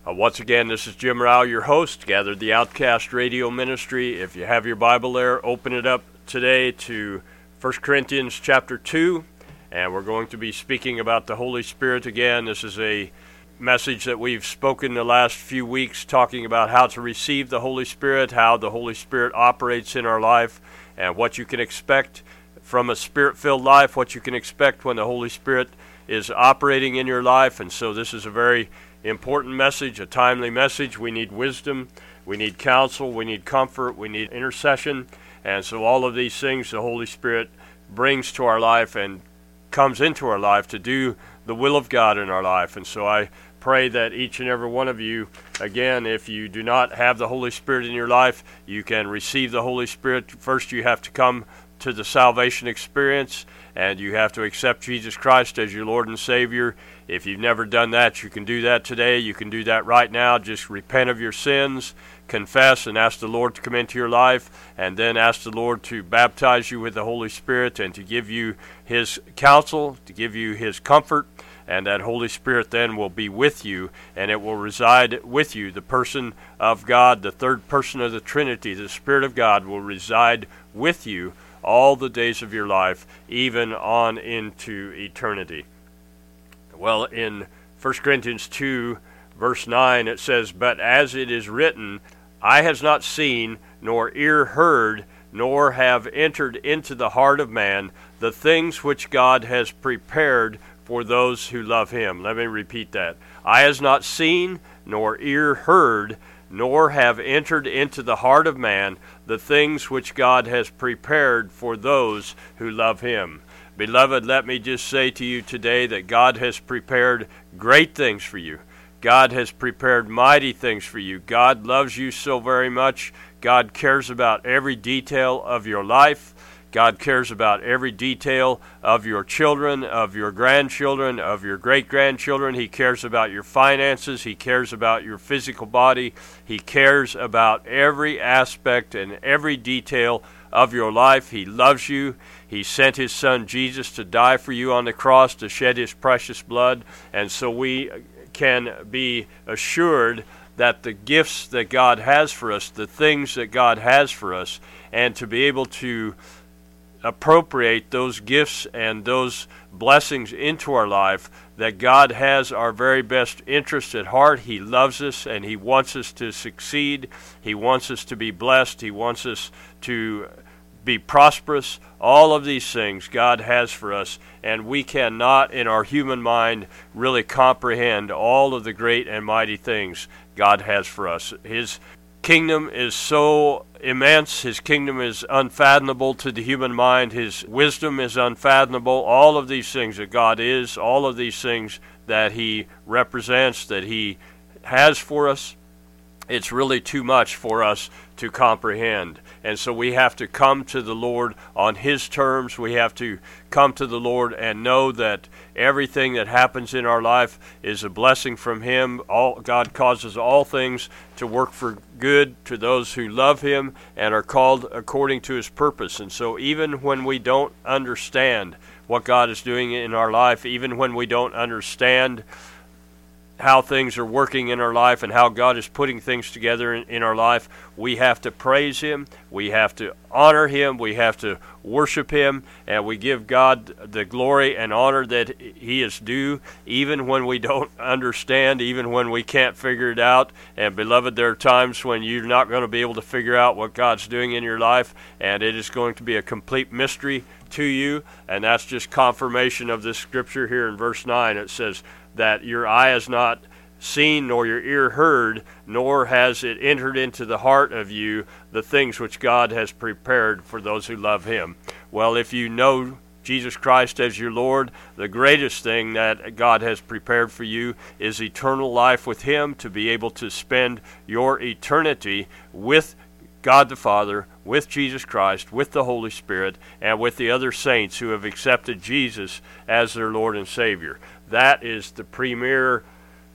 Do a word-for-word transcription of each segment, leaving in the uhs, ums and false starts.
Uh, once again, this is Jim Rao, your host, Gathered the Outcast Radio Ministry. If you have your Bible there, open it up today to First Corinthians chapter two, and we're going to be speaking about the Holy Spirit again. This is a message that we've spoken the last few weeks, talking about how to receive the Holy Spirit, how the Holy Spirit operates in our life, and what you can expect from a Spirit-filled life, what you can expect when the Holy Spirit is operating in your life. And so this is a very important message, a timely message. We need wisdom, we need counsel, we need comfort, we need intercession. And so all of these things the Holy Spirit brings to our life and comes into our life to do the will of God in our life. And so I pray that each and every one of you, again, if you do not have the Holy Spirit in your life, you can receive the Holy Spirit. First, you have to come to the salvation experience, and you have to accept Jesus Christ as your Lord and Savior. If you've never done that, you can do that today. You can do that right now. Just repent of your sins, confess, and ask the Lord to come into your life, and then ask the Lord to baptize you with the Holy Spirit and to give you His counsel, to give you His comfort, and that Holy Spirit then will be with you, and it will reside with you. The person of God, the third person of the Trinity, the Spirit of God, will reside with you all the days of your life, even on into eternity. Well, in First Corinthians two, verse nine, it says, "But as it is written, eye has not seen, nor ear heard, nor have entered into the heart of man the things which God has prepared for those who love Him." Let me repeat that. Eye has not seen, nor ear heard, nor have entered into the heart of man the things which God has prepared for those who love Him. Beloved, let me just say to you today that God has prepared great things for you. God has prepared mighty things for you. God loves you so very much. God cares about every detail of your life. God cares about every detail of your children, of your grandchildren, of your great-grandchildren. He cares about your finances. He cares about your physical body. He cares about every aspect and every detail of your life. He loves you. He sent His Son Jesus to die for you on the cross, to shed His precious blood. And so we can be assured that the gifts that God has for us, the things that God has for us, and to be able to appropriate those gifts and those blessings into our life, that God has our very best interest at heart. He loves us and He wants us to succeed. He wants us to be blessed. He wants us to be prosperous. All of these things God has for us, and we cannot in our human mind really comprehend all of the great and mighty things God has for us. His kingdom is so immense. His kingdom is unfathomable to the human mind. His wisdom is unfathomable. All of these things that God is, all of these things that He represents, that He has for us, it's really too much for us to comprehend. And so we have to come to the Lord on His terms. We have to come to the Lord and know that everything that happens in our life is a blessing from Him. All, God causes all things to work for good to those who love Him and are called according to His purpose. And so even when we don't understand what God is doing in our life, even when we don't understand how things are working in our life and how God is putting things together in, in our life, we have to praise Him, we have to honor Him, we have to worship Him, and we give God the glory and honor that He is due, even when we don't understand, even when we can't figure it out. And beloved, there are times when you're not going to be able to figure out what God's doing in your life, and it is going to be a complete mystery to you, and that's just confirmation of this scripture here in verse nine. It says that your eye has not seen, nor your ear heard, nor has it entered into the heart of you the things which God has prepared for those who love Him. Well, if you know Jesus Christ as your Lord, the greatest thing that God has prepared for you is eternal life with Him, to be able to spend your eternity with God the Father, with Jesus Christ, with the Holy Spirit, and with the other saints who have accepted Jesus as their Lord and Savior. That is the premier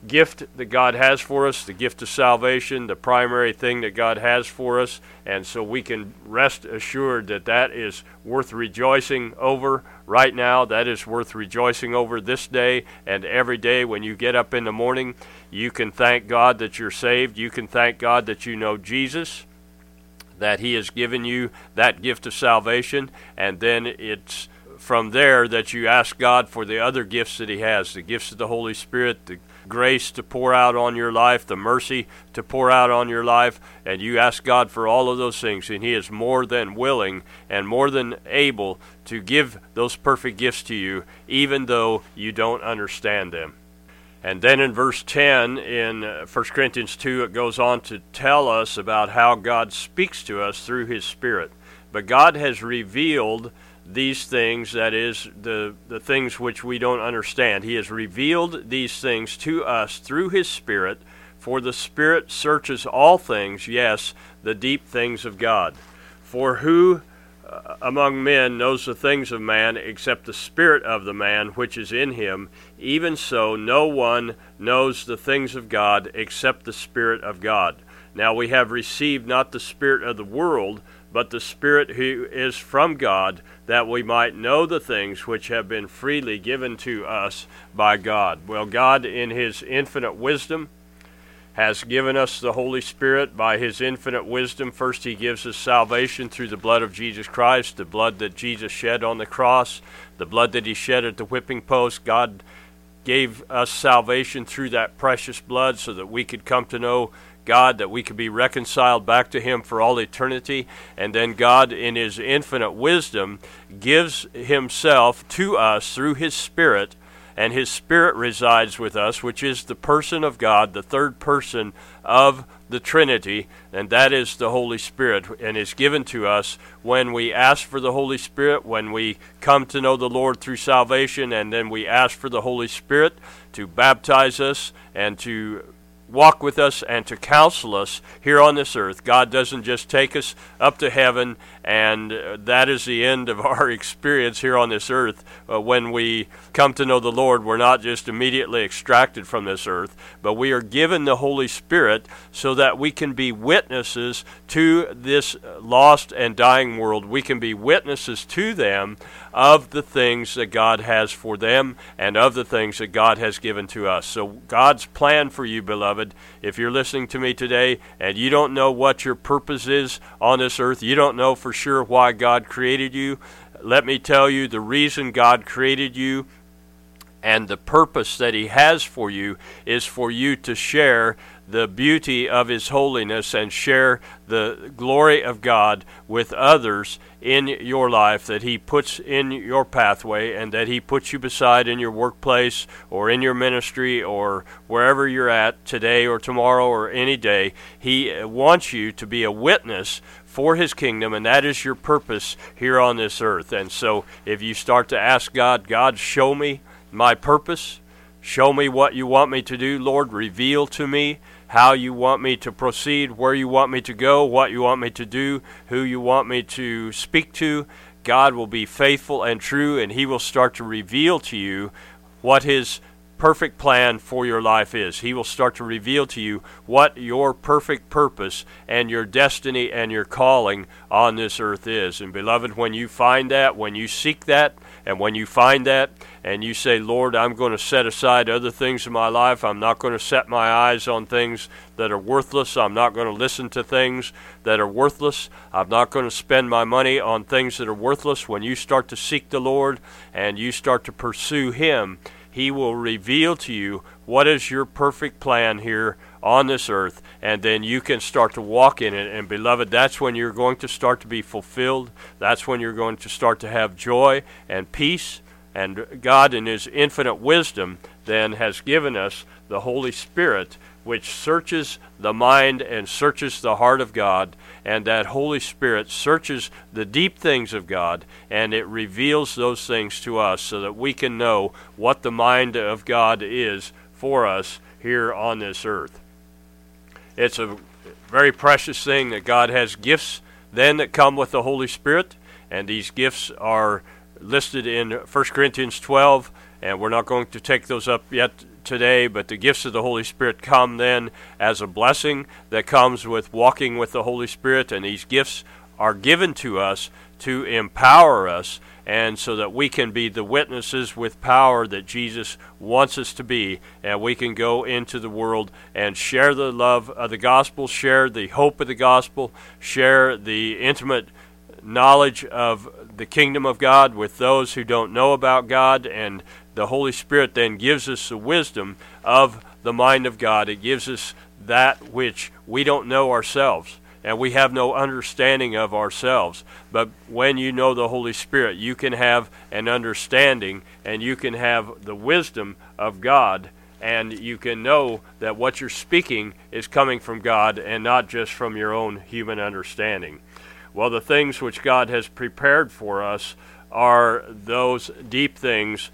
gift that God has for us, the gift of salvation, the primary thing that God has for us, and so we can rest assured that that is worth rejoicing over right now. That is worth rejoicing over this day and every day. When you get up in the morning, you can thank God that you're saved. You can thank God that you know Jesus, that He has given you that gift of salvation, and then it's from there that you ask God for the other gifts that He has, the gifts of the Holy Spirit, the grace to pour out on your life, the mercy to pour out on your life, and you ask God for all of those things, and He is more than willing and more than able to give those perfect gifts to you, even though you don't understand them. And then in verse ten in First Corinthians two, it goes on to tell us about how God speaks to us through His Spirit. But God has revealed these things, that is, the, the things which we don't understand. He has revealed these things to us through His Spirit, for the Spirit searches all things, yes, the deep things of God. For who uh, among men knows the things of man except the spirit of the man which is in him? Even so, no one knows the things of God except the Spirit of God. Now we have received not the spirit of the world, but the Spirit who is from God, that we might know the things which have been freely given to us by God. Well, God, in His infinite wisdom, has given us the Holy Spirit by His infinite wisdom. First, He gives us salvation through the blood of Jesus Christ, the blood that Jesus shed on the cross, the blood that He shed at the whipping post. God gave us salvation through that precious blood so that we could come to know God, that we could be reconciled back to Him for all eternity. And then God, in His infinite wisdom, gives Himself to us through His Spirit, and His Spirit resides with us, which is the person of God, the third person of the Trinity, and that is the Holy Spirit, and is given to us when we ask for the Holy Spirit, when we come to know the Lord through salvation, and then we ask for the Holy Spirit to baptize us and to walk with us and to counsel us here on this earth. God doesn't just take us up to heaven and that is the end of our experience here on this earth. Uh, when we come to know the Lord, we're not just immediately extracted from this earth, but we are given the Holy Spirit so that we can be witnesses to this lost and dying world. We can be witnesses to them of the things that God has for them and of the things that God has given to us. So God's plan for you, beloved, if you're listening to me today and you don't know what your purpose is on this earth, you don't know for sure why God created you, let me tell you the reason God created you and the purpose that He has for you is for you to share the beauty of His holiness and share the glory of God with others in your life that He puts in your pathway and that He puts you beside in your workplace or in your ministry or wherever you're at today or tomorrow or any day. He wants you to be a witness for His kingdom, and that is your purpose here on this earth. And so if you start to ask God, God, show me my purpose, show me what you want me to do, Lord, reveal to me how you want me to proceed, where you want me to go, what you want me to do, who you want me to speak to, God will be faithful and true, and He will start to reveal to you what His perfect plan for your life is. He will start to reveal to you what your perfect purpose and your destiny and your calling on this earth is. And beloved, when you find that, when you seek that, and when you find that, and you say, Lord, I'm going to set aside other things in my life. I'm not going to set my eyes on things that are worthless. I'm not going to listen to things that are worthless. I'm not going to spend my money on things that are worthless. When you start to seek the Lord and you start to pursue Him, He will reveal to you what is your perfect plan here on this earth, and then you can start to walk in it. And beloved, that's when you're going to start to be fulfilled. That's when you're going to start to have joy and peace. And God, in His infinite wisdom, then has given us the Holy Spirit, which searches the mind and searches the heart of God, and that Holy Spirit searches the deep things of God, and it reveals those things to us so that we can know what the mind of God is for us here on this earth. It's a very precious thing that God has gifts then that come with the Holy Spirit, and these gifts are listed in First Corinthians twelve and we're not going to take those up yet today, but the gifts of the Holy Spirit come then as a blessing that comes with walking with the Holy Spirit, and these gifts are given to us to empower us, and so that we can be the witnesses with power that Jesus wants us to be, and we can go into the world and share the love of the gospel, share the hope of the gospel, share the intimate knowledge of the kingdom of God with those who don't know about God. And the Holy Spirit then gives us the wisdom of the mind of God. It gives us that which we don't know ourselves, and we have no understanding of ourselves. But when you know the Holy Spirit, you can have an understanding, and you can have the wisdom of God, and you can know that what you're speaking is coming from God and not just from your own human understanding. Well, the things which God has prepared for us are those deep things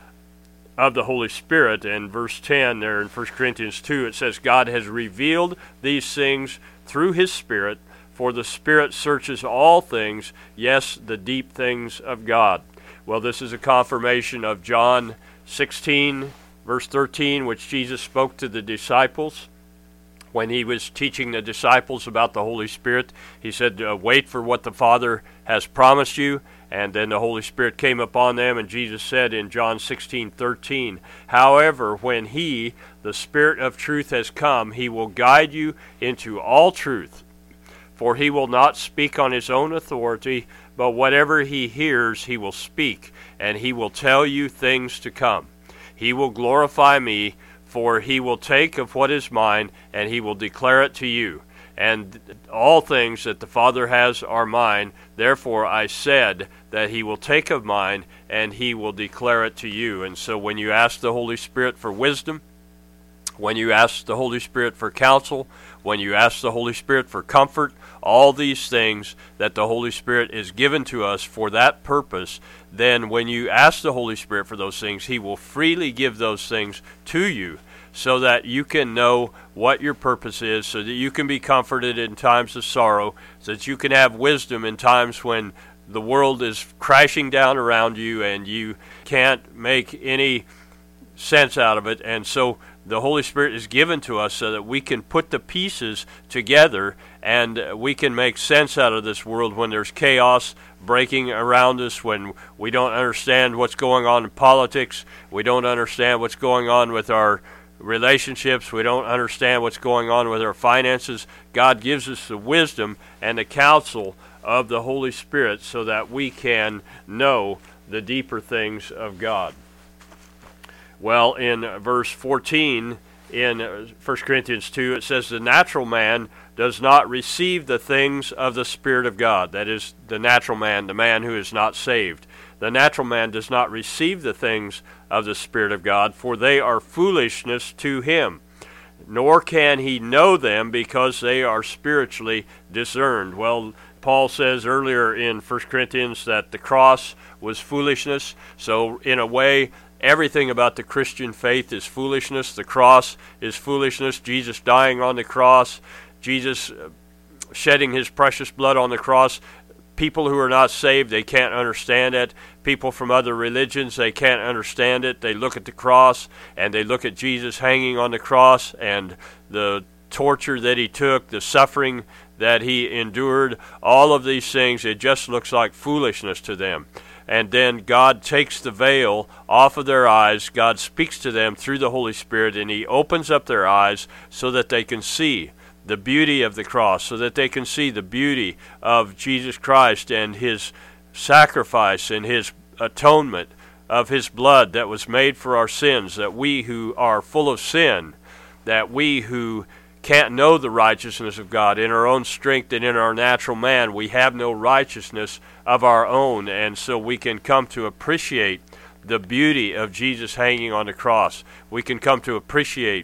of the Holy Spirit. In verse ten there in First Corinthians two, it says, God has revealed these things through His Spirit, for the Spirit searches all things, yes, the deep things of God. Well, this is a confirmation of John sixteen, verse thirteen, which Jesus spoke to the disciples when He was teaching the disciples about the Holy Spirit. He said, uh, wait for what the Father has promised you. And then the Holy Spirit came upon them, and Jesus said in John sixteen thirteen, however, when He, the Spirit of truth, has come, He will guide you into all truth. For He will not speak on His own authority, but whatever He hears He will speak, and He will tell you things to come. He will glorify Me, for He will take of what is mine, and He will declare it to you. And all things that the Father has are mine. Therefore I said that He will take of mine, and He will declare it to you. And so when you ask the Holy Spirit for wisdom, when you ask the Holy Spirit for counsel, when you ask the Holy Spirit for comfort, all these things that the Holy Spirit is given to us for that purpose, then when you ask the Holy Spirit for those things, He will freely give those things to you, so that you can know what your purpose is, so that you can be comforted in times of sorrow, so that you can have wisdom in times when the world is crashing down around you and you can't make any sense out of it. And so the Holy Spirit is given to us so that we can put the pieces together, and we can make sense out of this world when there's chaos breaking around us, when we don't understand what's going on in politics, we don't understand what's going on with our relationships, we don't understand what's going on with our finances. God gives us the wisdom and the counsel of the Holy Spirit so that we can know the deeper things of God. Well, in verse fourteen in First Corinthians two, it says, the natural man does not receive the things of the Spirit of God. That is, the natural man, the man who is not saved. The natural man does not receive the things of the Spirit of God, for they are foolishness to him, nor can he know them because they are spiritually discerned. Well, Paul says earlier in First Corinthians that the cross was foolishness. So in a way, everything about the Christian faith is foolishness. The cross is foolishness. Jesus dying on the cross, Jesus shedding His precious blood on the cross. People who are not saved, they can't understand it. People from other religions, they can't understand it. They look at the cross, and they look at Jesus hanging on the cross, and the torture that He took, the suffering that He endured, all of these things, it just looks like foolishness to them. And then God takes the veil off of their eyes. God speaks to them through the Holy Spirit, and He opens up their eyes so that they can see the beauty of the cross, so that they can see the beauty of Jesus Christ and His sacrifice and His atonement of His blood that was made for our sins, that we who are full of sin, that we who can't know the righteousness of God in our own strength and in our natural man, we have no righteousness of our own, and so we can come to appreciate the beauty of Jesus hanging on the cross. We can come to appreciate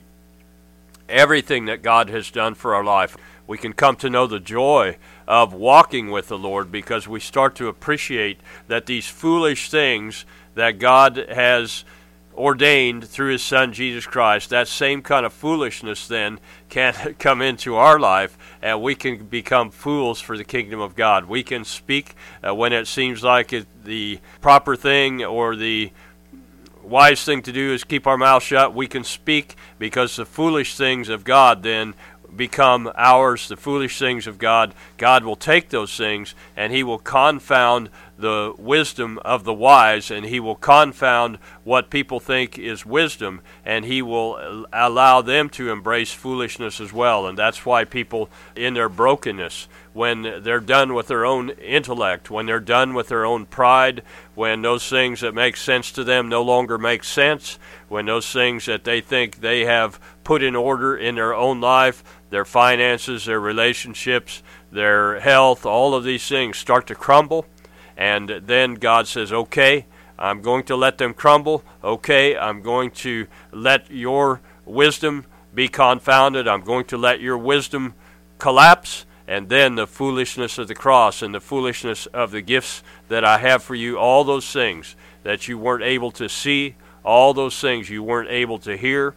everything that God has done for our life. We can come to know the joy of walking with the Lord because we start to appreciate that these foolish things that God has ordained through His Son Jesus Christ, that same kind of foolishness then can come into our life, and we can become fools for the kingdom of God. We can speak uh, when it seems like it, the proper thing or the wise thing to do is keep our mouth shut. We can speak because the foolish things of God then become ours. The foolish things of God, God will take those things and he will confound the wisdom of the wise, and he will confound what people think is wisdom, and he will allow them to embrace foolishness as well. And that's why people in their brokenness, when they're done with their own intellect, when they're done with their own pride, when those things that make sense to them no longer make sense, when those things that they think they have put in order in their own life, their finances, their relationships, their health, all of these things start to crumble. And then God says, okay, I'm going to let them crumble. Okay, I'm going to let your wisdom be confounded. I'm going to let your wisdom collapse. And then the foolishness of the cross and the foolishness of the gifts that I have for you, all those things that you weren't able to see, all those things you weren't able to hear,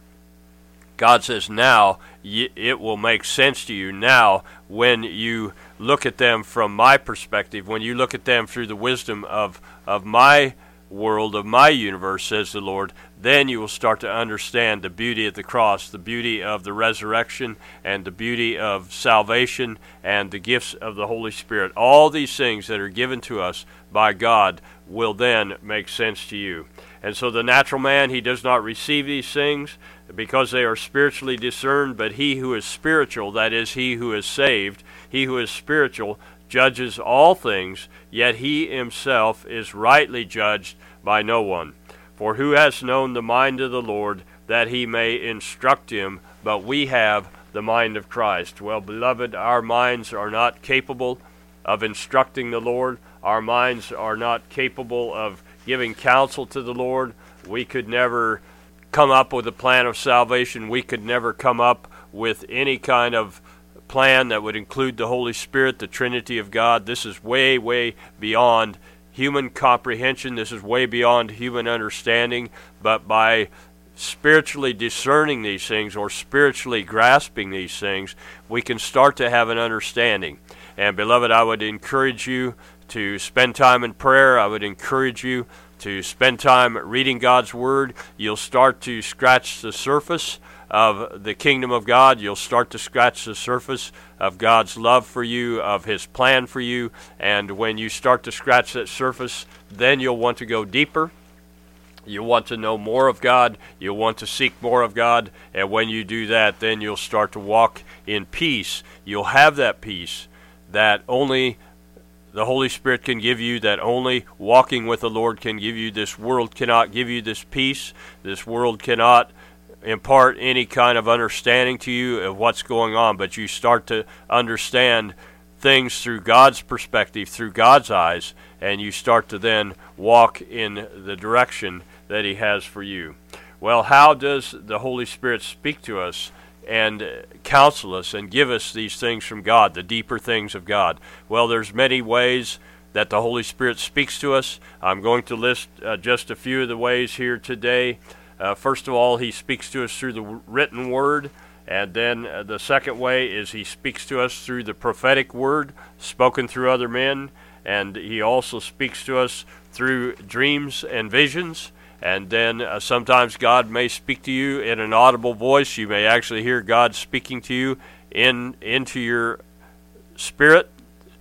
God says now it will make sense to you. Now when you look at them from my perspective, when you look at them through the wisdom of, of my world, of my universe, says the Lord, then you will start to understand the beauty of the cross, the beauty of the resurrection, and the beauty of salvation, and the gifts of the Holy Spirit. All these things that are given to us by God will then make sense to you. And so the natural man, he does not receive these things because they are spiritually discerned, but he who is spiritual, that is, he who is saved, he who is spiritual, judges all things, yet he himself is rightly judged by no one. For who has known the mind of the Lord, that he may instruct him? But we have the mind of Christ. Well, beloved, our minds are not capable of instructing the Lord. Our minds are not capable of giving counsel to the Lord. We could never come up with a plan of salvation. We could never come up with any kind of plan that would include the Holy Spirit, the Trinity of God. This is way, way beyond human comprehension. This is way beyond human understanding. But by spiritually discerning these things, or spiritually grasping these things, we can start to have an understanding. And beloved, I would encourage you to spend time in prayer. I would encourage you to spend time reading God's Word. You'll start to scratch the surface of the kingdom of God. You'll start to scratch the surface of God's love for you, of His plan for you. And when you start to scratch that surface, then you'll want to go deeper. You'll want to know more of God. You'll want to seek more of God. And when you do that, then you'll start to walk in peace. You'll have that peace that only the Holy Spirit can give you, that only walking with the Lord can give you. This world cannot give you this peace. This world cannot impart any kind of understanding to you of what's going on, but you start to understand things through God's perspective, through God's eyes, and you start to then walk in the direction that He has for you. Well, how does the Holy Spirit speak to us and counsel us and give us these things from God, the deeper things of God? Well, there's many ways that the Holy Spirit speaks to us. I'm going to list uh, just a few of the ways here today. Uh, first of all, He speaks to us through the written Word, and then uh, the second way is He speaks to us through the prophetic word spoken through other men, and He also speaks to us through dreams and visions. And then uh, sometimes God may speak to you in an audible voice. You may actually hear God speaking to you in into your spirit,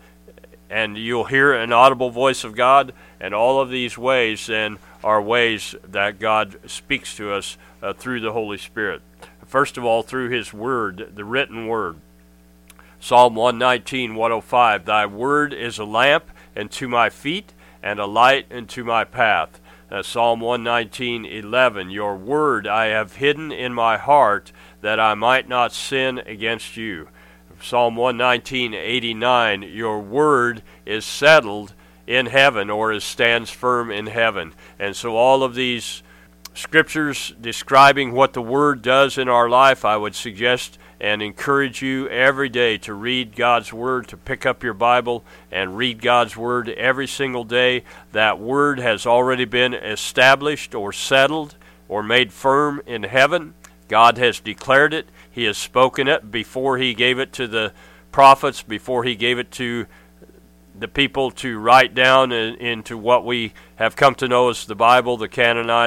and you'll hear an audible voice of God. And all of these ways then are ways that God speaks to us uh, through the Holy Spirit. First of all, through His Word, the written Word. Psalm one nineteen, one oh five, Thy word is a lamp unto my feet, and a light unto my path. Uh, Psalm one nineteen, eleven, Your word I have hidden in my heart, that I might not sin against you. Psalm one nineteen, eighty-nine, Your word is settled in heaven, or it stands firm in heaven. And so all of these scriptures describing what the Word does in our life, I would suggest and encourage you every day to read God's Word, to pick up your Bible and read God's Word every single day. That Word has already been established or settled or made firm in heaven. God has declared it. He has spoken it before He gave it to the prophets, before He gave it to the people to write down in, into what we have come to know as the Bible, the canonized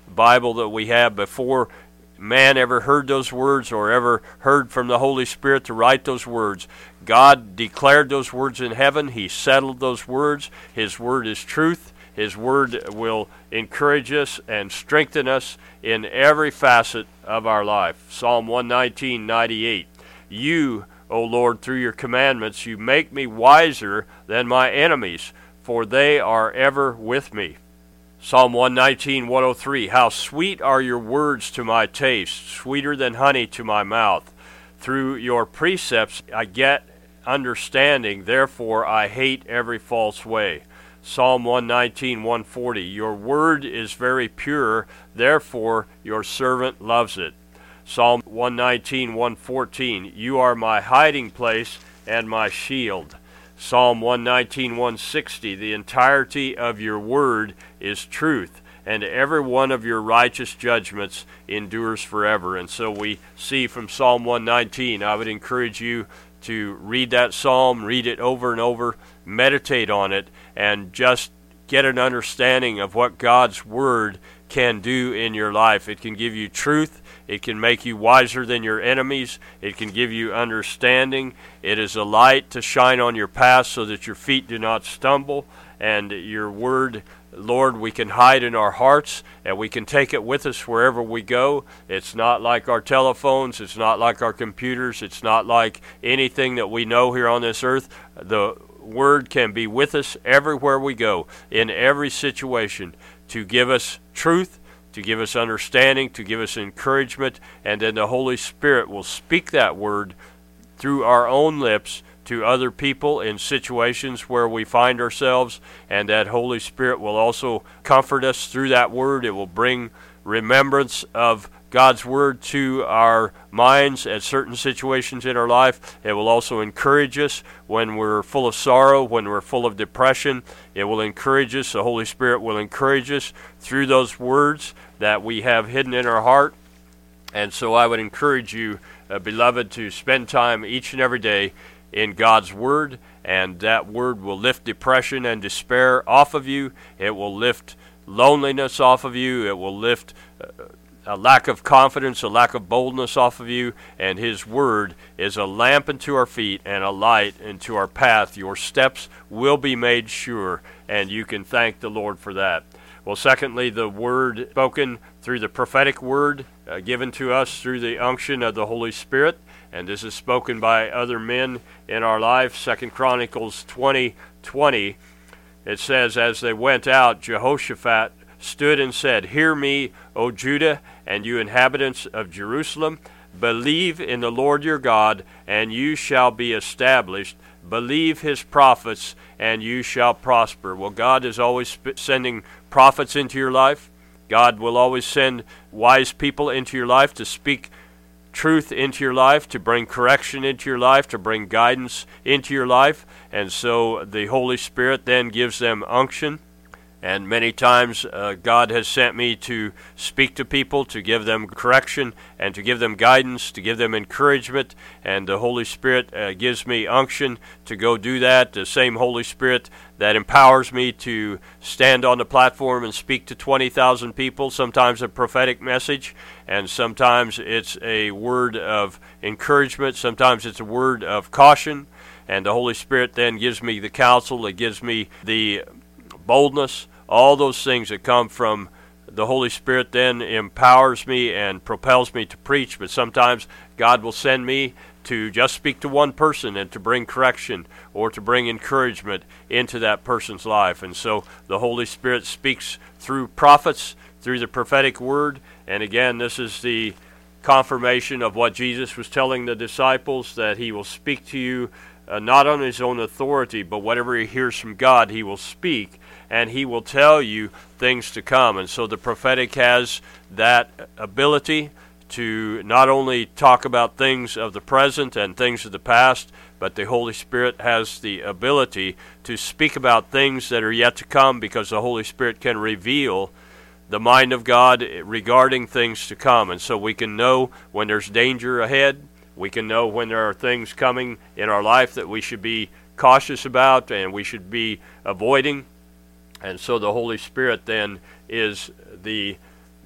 Bible that we have, before man ever heard those words or ever heard from the Holy Spirit to write those words, God declared those words in heaven. He settled those words. His word is truth. His word will encourage us and strengthen us in every facet of our life. Psalm one nineteen, ninety-eight. You, O Lord, through your commandments, you make me wiser than my enemies, for they are ever with me. Psalm one nineteen, one oh three. How sweet are your words to my taste, sweeter than honey to my mouth. Through your precepts I get understanding, therefore I hate every false way. Psalm one nineteen, one forty. Your word is very pure, therefore your servant loves it. Psalm one nineteen, one fourteen. You are my hiding place and my shield. Psalm one nineteen, one sixty. The entirety of your word is truth, and every one of your righteous judgments endures forever. And so we see from Psalm one nineteen, I would encourage you to read that psalm, read it over and over, meditate on it, and just get an understanding of what God's word can do in your life. It can give you truth. It can make you wiser than your enemies. It can give you understanding. It is a light to shine on your path so that your feet do not stumble. And your word, Lord, we can hide in our hearts, and we can take it with us wherever we go. It's not like our telephones. It's not like our computers. It's not like anything that we know here on this earth. The word can be with us everywhere we go, in every situation, to give us truth, to give us understanding, to give us encouragement, and then the Holy Spirit will speak that word through our own lips to other people in situations where we find ourselves, and that Holy Spirit will also comfort us through that word. It will bring remembrance of God's word to our minds at certain situations in our life. It will also encourage us when we're full of sorrow, when we're full of depression. It will encourage us. The Holy Spirit will encourage us through those words that we have hidden in our heart. And so I would encourage you, uh, beloved, to spend time each and every day in God's word, and that word will lift depression and despair off of you. It will lift loneliness off of you. It will lift uh, a lack of confidence, a lack of boldness off of you, and His word is a lamp unto our feet and a light into our path. Your steps will be made sure, and you can thank the Lord for that. Well, secondly, the word spoken through the prophetic word uh, given to us through the unction of the Holy Spirit, and this is spoken by other men in our life. Second Chronicles twenty twenty, it says, as they went out, Jehoshaphat stood and said, Hear me, O Judah, and you inhabitants of Jerusalem. Believe in the Lord your God, and you shall be established. Believe his prophets, and you shall prosper. Well, God is always sp- sending prophets into your life. God will always send wise people into your life to speak truth into your life, to bring correction into your life, to bring guidance into your life. And so the Holy Spirit then gives them unction. And many times uh, God has sent me to speak to people, to give them correction, and to give them guidance, to give them encouragement. And the Holy Spirit uh, gives me unction to go do that. The same Holy Spirit that empowers me to stand on the platform and speak to twenty thousand people, sometimes a prophetic message, and sometimes it's a word of encouragement, sometimes it's a word of caution. And the Holy Spirit then gives me the counsel, it gives me the boldness. All those things that come from the Holy Spirit then empowers me and propels me to preach. But sometimes God will send me to just speak to one person and to bring correction or to bring encouragement into that person's life. And so the Holy Spirit speaks through prophets, through the prophetic word. And again, this is the confirmation of what Jesus was telling the disciples, that he will speak to you uh, not on his own authority, but whatever he hears from God, he will speak. And he will tell you things to come. And so the prophetic has that ability to not only talk about things of the present and things of the past, but the Holy Spirit has the ability to speak about things that are yet to come, because the Holy Spirit can reveal the mind of God regarding things to come. And so we can know when there's danger ahead. We can know when there are things coming in our life that we should be cautious about and we should be avoiding. And so the Holy Spirit then is the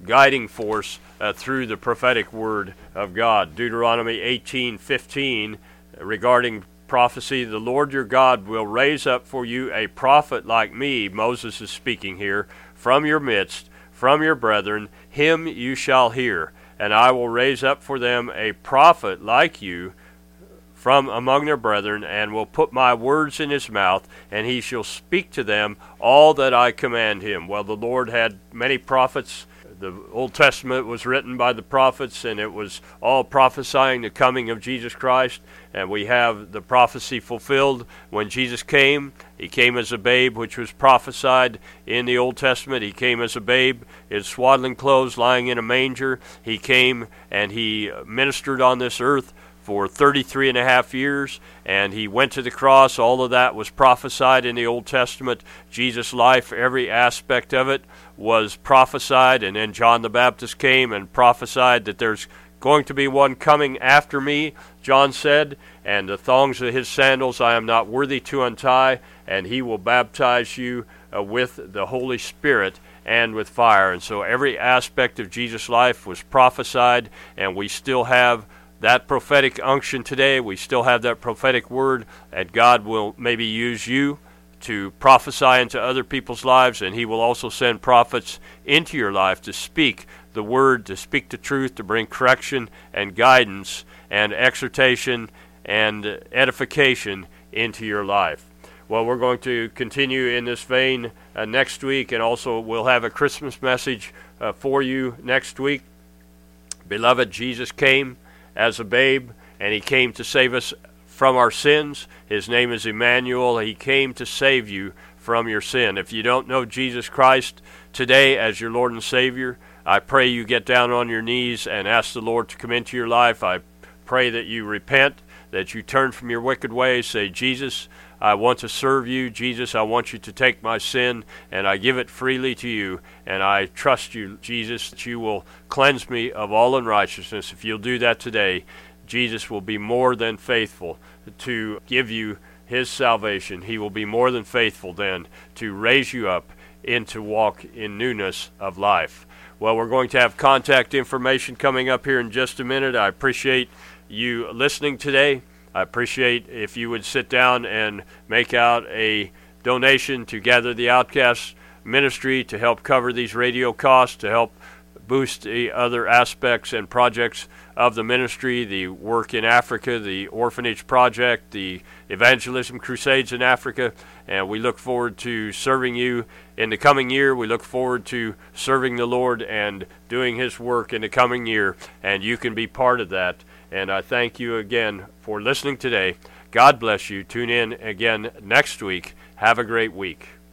guiding force uh, through the prophetic word of God. Deuteronomy eighteen fifteen regarding prophecy, the Lord your God will raise up for you a prophet like me, Moses is speaking here, from your midst, from your brethren, him you shall hear, and I will raise up for them a prophet like you from among their brethren, and will put my words in his mouth, and he shall speak to them all that I command him. Well, the Lord had many prophets. The Old Testament was written by the prophets, and it was all prophesying the coming of Jesus Christ. And we have the prophecy fulfilled when Jesus came. He came as a babe, which was prophesied in the Old Testament. He came as a babe in swaddling clothes, lying in a manger. He came and he ministered on this earth for thirty-three and a half years, and he went to the cross. All of that was prophesied in the Old Testament. Jesus' life, every aspect of it was prophesied, and then John the Baptist came and prophesied that there's going to be one coming after me, John said, and the thongs of his sandals I am not worthy to untie, and he will baptize you uh, with the Holy Spirit and with fire. And so every aspect of Jesus' life was prophesied, and we still have that prophetic unction today. We still have that prophetic word, and God will maybe use you to prophesy into other people's lives, and he will also send prophets into your life to speak the word, to speak the truth, to bring correction and guidance and exhortation and edification into your life. Well, we're going to continue in this vein uh, next week, and also we'll have a Christmas message uh, for you next week. Beloved, Jesus came as a babe, and he came to save us from our sins. His name is Emmanuel. He came to save you from your sin. If you don't know Jesus Christ today as your Lord and Savior, I pray you get down on your knees and ask the Lord to come into your life. I pray that you repent, that you turn from your wicked ways. Say, Jesus, I want to serve you. Jesus, I want you to take my sin, and I give it freely to you. And I trust you, Jesus, that you will cleanse me of all unrighteousness. If you'll do that today, Jesus will be more than faithful to give you his salvation. He will be more than faithful then to raise you up and to walk in newness of life. Well, we're going to have contact information coming up here in just a minute. I appreciate you listening today. I appreciate if you would sit down and make out a donation to Gather the Outcast ministry to help cover these radio costs, to help boost the other aspects and projects of the ministry, the work in Africa, the orphanage project, the evangelism crusades in Africa, and we look forward to serving you in the coming year. We look forward to serving the Lord and doing his work in the coming year, and you can be part of that. And I thank you again for listening today. God bless you. Tune in again next week. Have a great week.